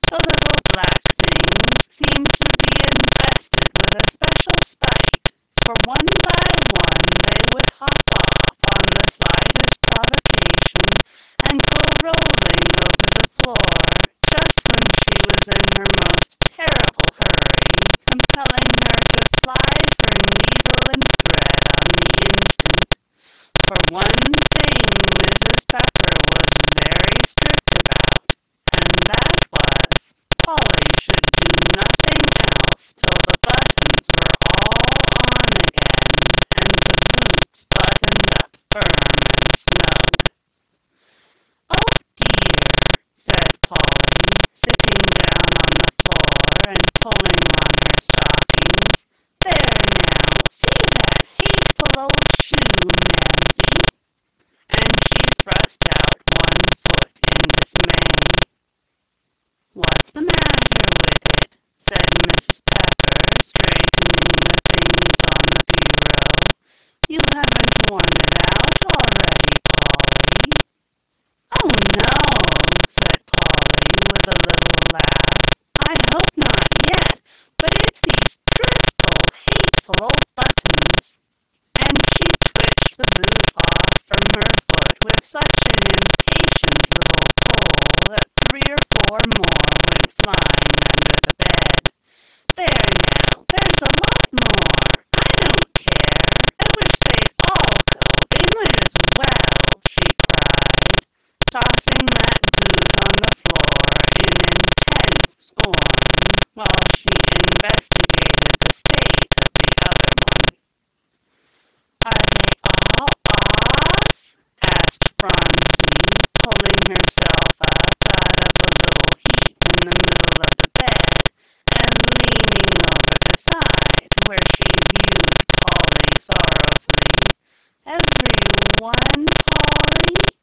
The little black things seemed to be invested with a special spite, for one by one they would hop off on the slightest provocation and go rolling over the floor just when she was in her most terrible hurry, compelling her to fly for needle and thread on the instant. For one thing Mrs. Pepper was very strict about, and that was Polly should do nothing else till the buttons were all on again and the boots buttoned up firm and snug. "Oh, dear!" said Polly, sitting down on the floor and pulling on her stockings. "There now, see that hateful old shoe, Mamsie!" And she thrust out one foot in dismay. "What's the matter with it?" said Mrs. Pepper, straightening the things on the bureau. "You haven't worn it out already, Polly?" "Oh, no," said Polly, with a little laugh. "I hope not yet, but it's these dreadful, hateful old buttons." And she twitched the boot off from her foot with such an impatient little pull that 3 or 4 more went flying under the bed. "There now, there's a lot more. I don't care. I wish they'd all go. They might as well," she cried, tossing that boot on the floor in intense scorn, while she investigated the state of the other one. "Are they all off?" asked Phronsie, pulling herself up out of the little heap in the middle of the bed and leaning over the side, where she viewed Polly sorrowfully. "Every one, Polly?"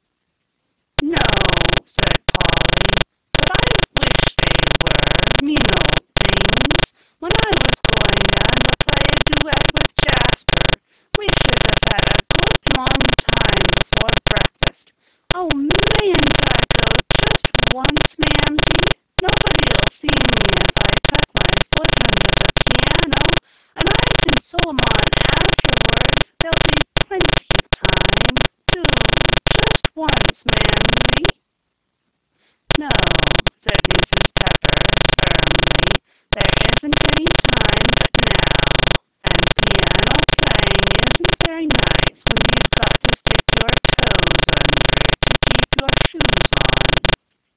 "No," said Polly, "but I wish they were, mean old things. When I was going down to play a duet with Jasper, we should have had a good long time before breakfast. Oh, mayn't I go just once, Mamsie? Nobody'll see me if I tuck my foot under the piano, and I can sew 'em on afterwards. There'll be plenty of time. Do, just once, Mamsie." "No," said Mrs. Pepper, firmly, "there isn't any time but now, and piano playing isn't very nice when you've got to stick your toes under it to keep your shoes on."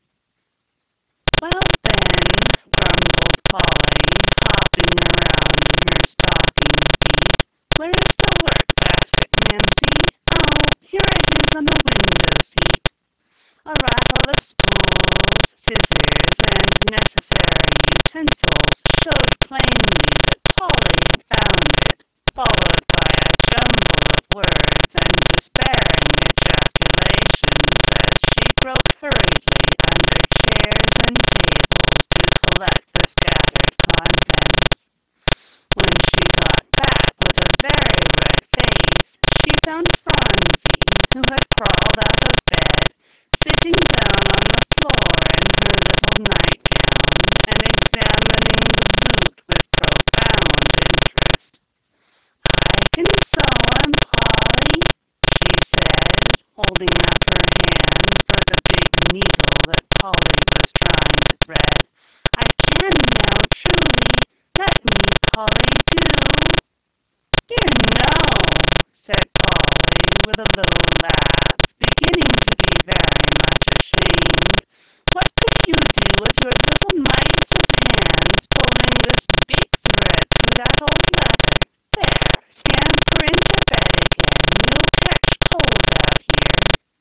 "Well, then," grumbled Polly, hopping around in her stocking feet, "where's the work basket, Mamsie? Oh, here it is on the window seat." A rattle of spools, scissors, and necessary utensils showed plainly that Polly had found it, followed by a jumble of words and despairing ejaculations as she groped hurriedly under chairs and tables to collect the scattered contents. When she got back with a very red face, she found Phronsie, who had crawled out of bed, sitting down on the floor in her little nightgown, and examining the boot with profound interest. "I can sew 'em, Polly," she said, holding out her hand for the big needle that Polly was trying to thread. "I can now, truly. Let me, Polly, do." "Dear no," said Polly, with a little laugh, beginning to be very much ashamed. "What could you do with your little mites of hands pulling this big thread through that old leather? There, scamper into bed again. You'll catch cold out here."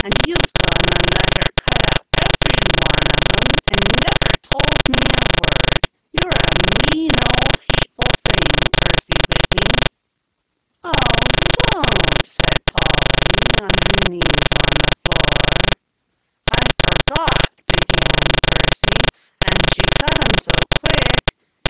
and you've gone and let her cut out every one of 'em and never told me a word. You're a mean old hateful thing, Percy Whitney." "Oh, don't," said Polly, on her knees on the floor. "I forgot," began Percy, "and she cut 'em so quick,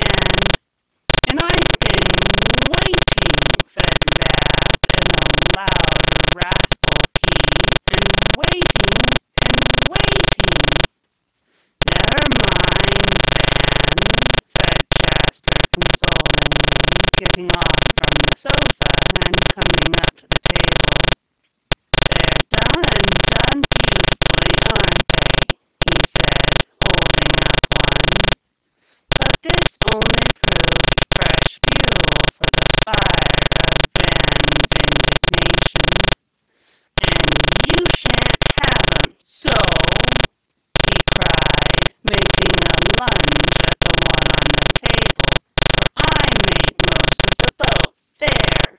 and I've been waiting," said the Bat in a loud, wrathful key, "and waiting and waiting." "Never mind, Fan," said Jasper consolingly, getting off from the sofa and coming up to the table. "They're done and done beautifully, aren't they?" he said, holding up one. But this only proved fresh fuel for the fire of Van's indignation. "And you shan't have 'em, so!" he cried, making a lunge at the one on the table, "for I made most of the boat. There!"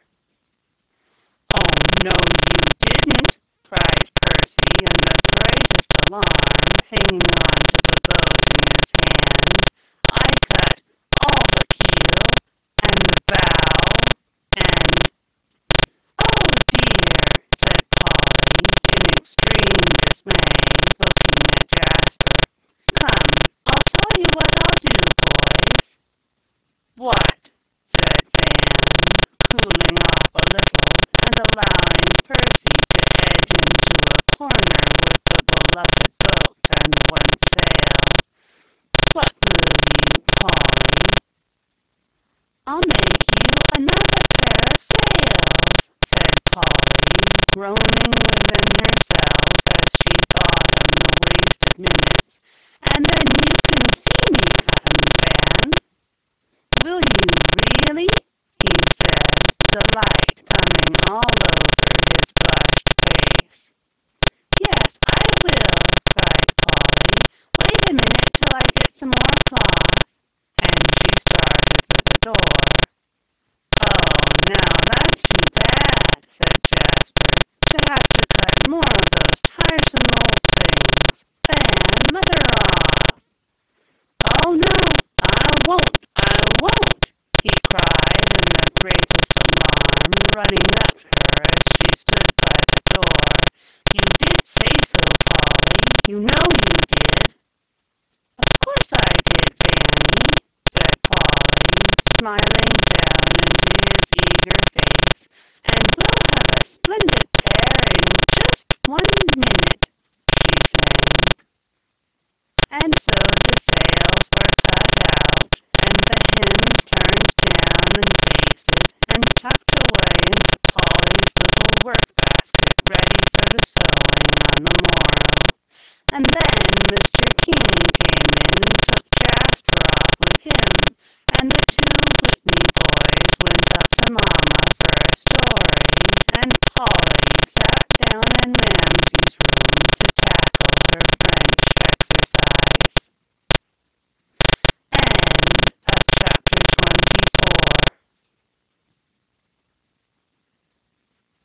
"Oh, no, you didn't!" cried Percy in the greatest alarm, hanging on to the boat in his hand. "I cut all the keel and the bow and—" "Oh, dear!" said Polly, in extreme dismay, looking at Jasper. "Come, I'll tell you what I'll do, boys." "What?" said Van, cooling off a little, and allowing Percy to edge into a corner with the beloved boat and one sail. "What will you, Polly?" "I'll make you another pair of sails," said Polly, groaning within herself as she thought on the wasted minutes, "and then you can see me cut 'em, Van." "Will you really?" he said, delight coming all over his flushed face. "Yes, I will," cried Polly. "Wait a minute till I get some more cloth." And she started for the door. "Oh, now that's too bad," said Jasper, "to have to cut more of those tiresome old things. Van, let her off." "Oh, no, I won't, I won't!" he cried in the greatest alarm, running up to her as she stood by the door. "You did say so, Polly. You know you did." "Of course I did, Vanny," said Polly, smiling down into his eager face, "and we'll have a splendid pair in just 1 minute," she sang. And so the sails were cut out, and the hens turned down and basted, and tucked away into Polly's little work basket ready for the sewing on the morrow. And